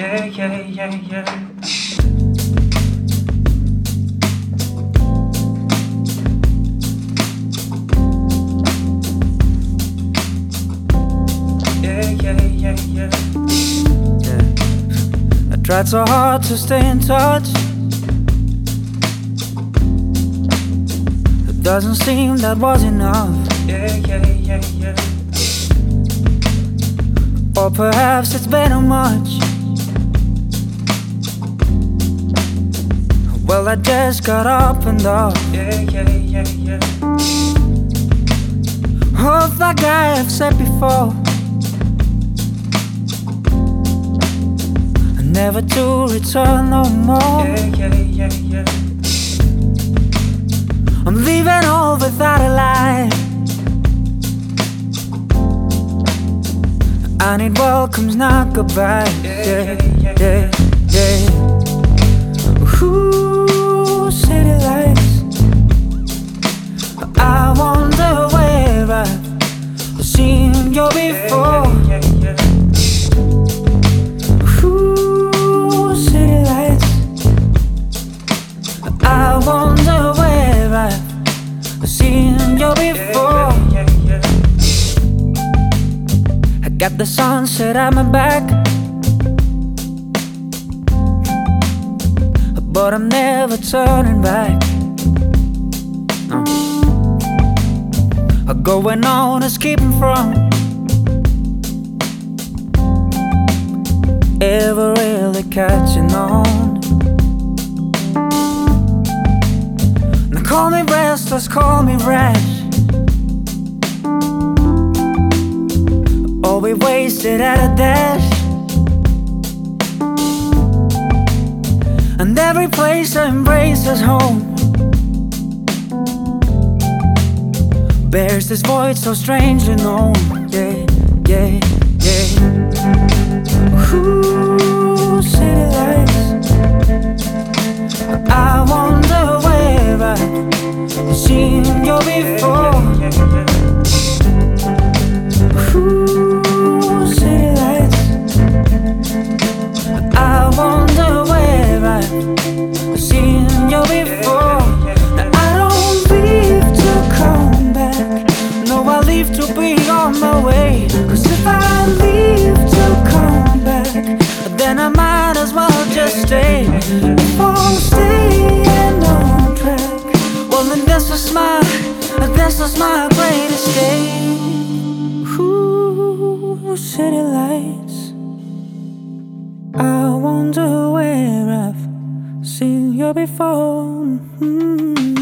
Yeah, yeah, yeah, yeah. Yeah, yeah, yeah, yeah. I tried so hard to stay in touch. It doesn't seem that was enough. Yeah, yeah, yeah, yeah. Or perhaps it's been too much. Well, I just got up and off. Yeah, yeah, yeah, yeah. Of that guy I've said before, never to return no more. Yeah, yeah, yeah, yeah. I'm leaving all without a lie. I need welcomes, not goodbye. Yeah, yeah, yeah, yeah. Ooh, city lights. I wonder where I've seen you before. Yeah, yeah, Ooh, city lights. I wonder where I've seen you before. yeah, yeah. I got the sunset at my back, but I'm never turning back. No. Going on is keeping from ever really catching on. Now call me restless, call me rash. All we wasted at a dash. And every place I embrace is home. Bears this void so strangely known. Yeah, yeah, yeah. Ooh, city lights. I wonder where I've seen you before. Ooh, city lights. I wonder where I've seen you before. Now I don't leave to come back. No, I leave to be on my way. 'Cause if I leave to come back, then I might as well just stay. If I'm staying on track, well then this is my great escape. Ooh, city lights. I wonder where I've seen you before.